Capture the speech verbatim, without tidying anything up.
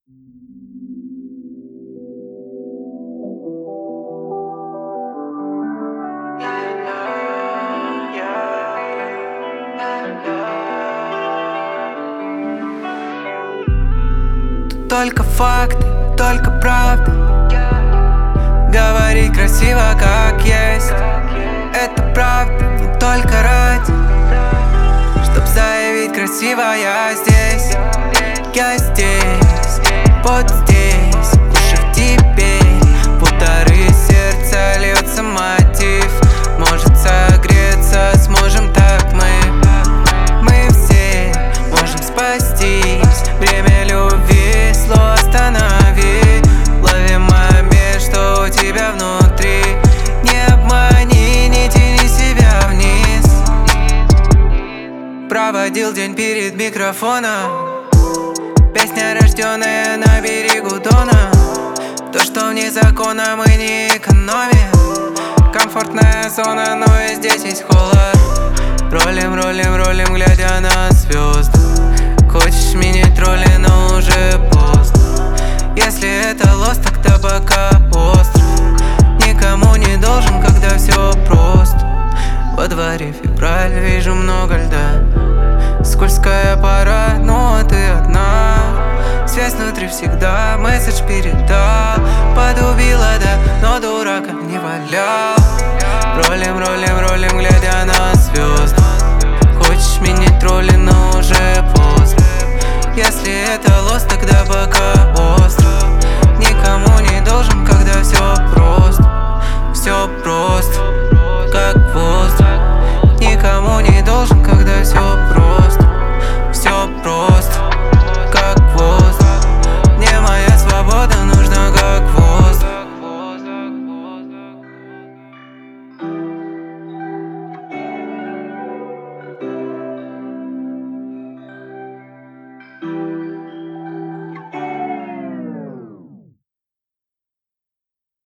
Тут только факты, только правда. Говорить красиво, как есть. Это правда, не только ради, чтоб заявить красиво: я здесь, я здесь, вот здесь. Уши в тебе, полторы сердца, льется мотив. Может согреться, сможем так мы. Мы все можем спастись. Время любви, зло останови. Лови момент, что у тебя внутри. Не обмани, не тяни себя вниз. Проводил день перед микрофоном. Песня, рожденная на берегу Дона. То, что вне закона, мы не экономим. Комфортная зона, но и здесь есть холод. Ролим, ролим, ролим, глядя на звезды. Хочешь мини-тролли, но уже поздно. Если это лос, тогда пока остров. Никому не должен, когда все просто. Во дворе февраль, вижу много льда. Скользкая пора, но ты одна. Связь внутри всегда, месседж передал. Подубила, да, но дурака не валял. Ролим, ролим, ролим, глядя на звезды. Хочешь мини-тролли, но уже поздно. Если это лос, тогда пока